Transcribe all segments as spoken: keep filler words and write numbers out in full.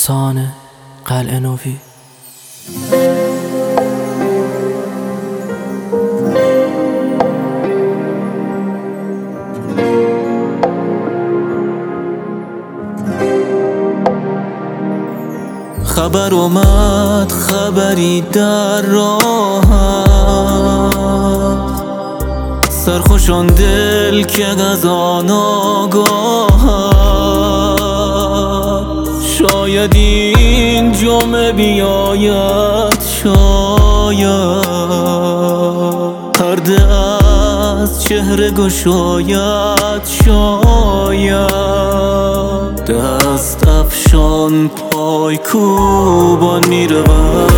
افسانه قلعه نوی. خبر اومد خبری در راه، سرخوشان دل که از آن آگاه. شاید این جمعه بیاید، شاید پرده از چهره گشاید، شاید دست افشان پای کوبان می رود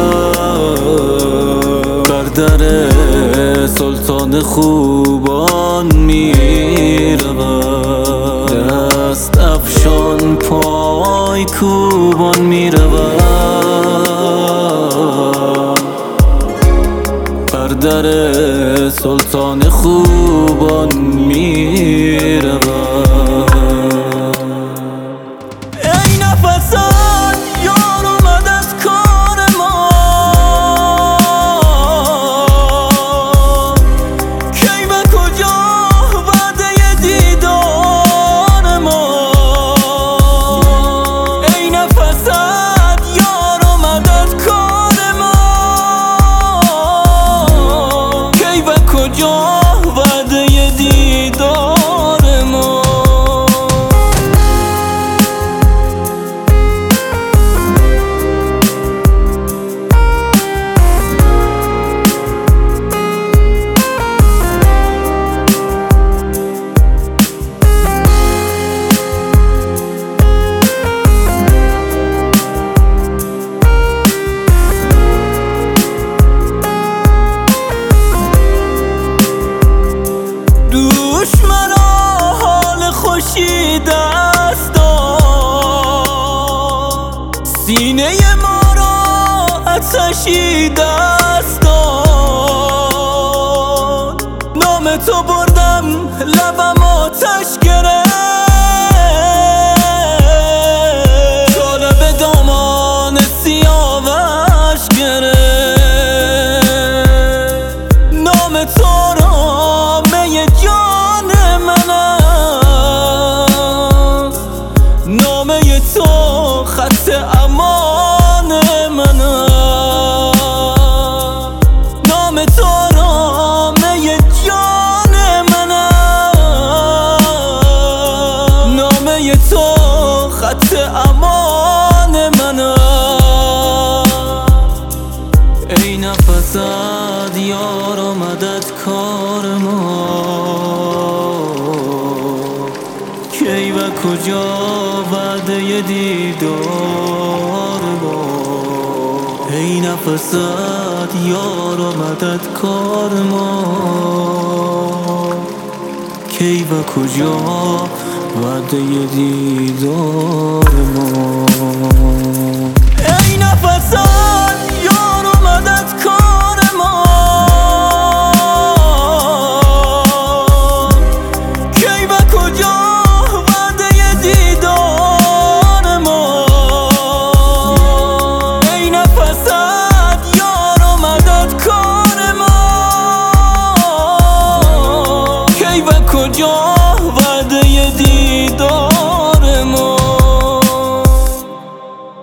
بر در سلطان خوبان می رود. دست افشان پای کوبان می رود بر در سلطان خوبان می رود. دست داد سینه ما را آتشی دست داد. نام تو بردم لبم آتش گرفت، جالب دامان سیاوش گرفت. نام تو را می جان من، نامه تو خط امان من. نام تو نامه جان من، نامه تو خط امان من. ای نفست یار و مددکار ما، کی و کجا وعده دیدار با. ای نفست یار و مددکار ما، کی و کجا وعده دیدار ما.